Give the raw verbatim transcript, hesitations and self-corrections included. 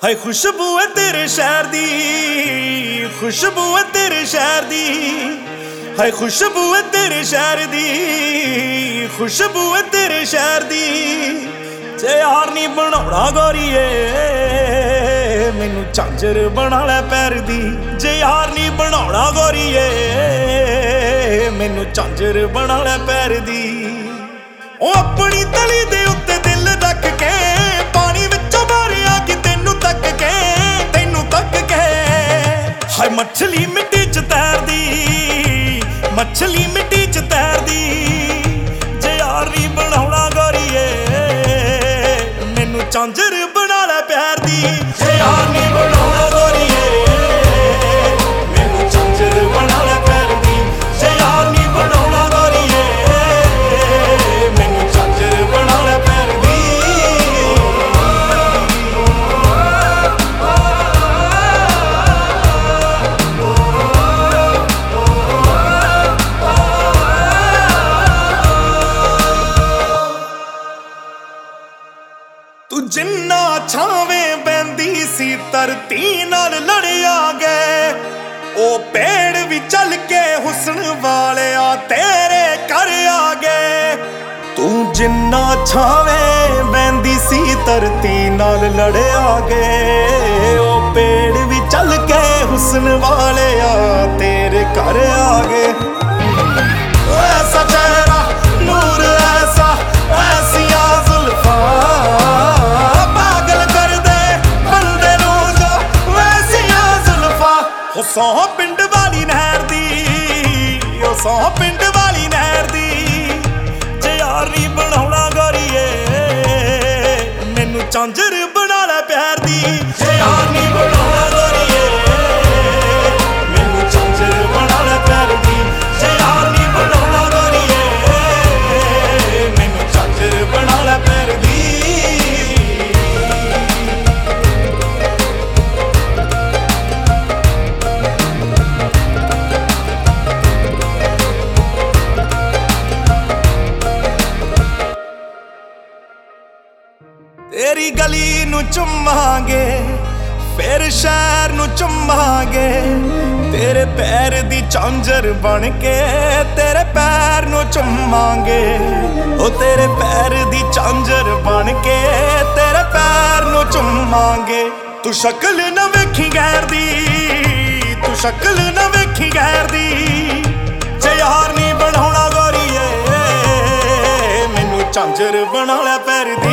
हाय खुशबू है तेरे शहर दी, खुशबू है तेरे शहर दी, हाय खुशबू है तेरे शहर दी, खुशबू है तेरे शहर दी। जे यार नी बनाउणा गोरीए मैनू झांझर बना लै पैर दी, जे यार नी बनाउणा गोरीए मैनू झांझर बना लै पैर दी। ओ अपनी तली दे उत्ते दिल रख के पानी विचों मारिया कि तैनू तक के, तैनू तक के। हाय मछली मिट्टी च तैरदी, मछली मिट्टी च तैरदी। जे यार नी बनाउणा गोरीए मैनू झांझर बना लै प्यार दी, जे यार नी बनाउणा गोरीए मैनू झांझर बना लै प्यार दी, जे यार नी बनाउणा गोरीए मैनू झांझर बना लै प्यार दी। तू जिन्ना छावें बहंदी सी धरती नाल लड़िया गए, ओ पेड़ भी चल के हुस्न वाले आ तेरे घर आ गए। तू जिन्ना छावें बहंदी सी धरती नाल लड़िया गए, ओ पेड़ भी चल के हुस्न वाले आ तेरे घर आ गए। ऐसा चेहरा नूर ऐसा ऐसिया जुल्फा सौ पिंड वाली नहर दी, ओ सौ पिंड वाली नहर दी। जे यार नी बनाउणा गोरीए मैनू झांझर बना लै प्यार दी, जे यार नी बनाउणा गोरीए मैनू झांझर बना लै प्यार दी, जे यार नी बनाउणा गोरीए मैनू झांझर बना लै प्यार दी। तेरी गली नू चुमांगे फिर शहर नू चुमांगे, तेरे पैर दी झांझर बन के तेरे पैर नू चुमांगे, ओ तेरे पैर दी झांझर बन के तेरे पैर नू चुमांगे। तू शक्ल न वेखी गैर दी, तू शक्ल न वेखी गैर दी। जे यार नी बनाउणा गोरीए मैनू झांझर बना लै पैर दी।